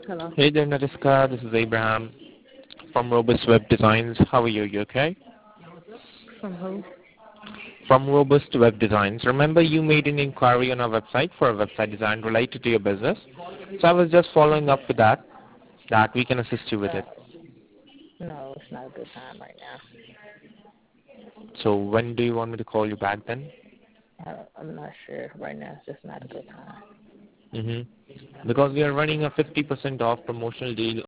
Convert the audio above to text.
Hello. Hey there, Nariska. This is Abraham from Robust Web Designs. How are you? You okay? From who? From Robust Web Designs. Remember you made an inquiry on our website for a website design related to your business. So I was just following up with that we can assist you with Uh, it. no, it's not a good time right now. So when do you want me to call you back then? I'm not sure. Right now, it's just not a good time. Because we are running a 50% off promotional deal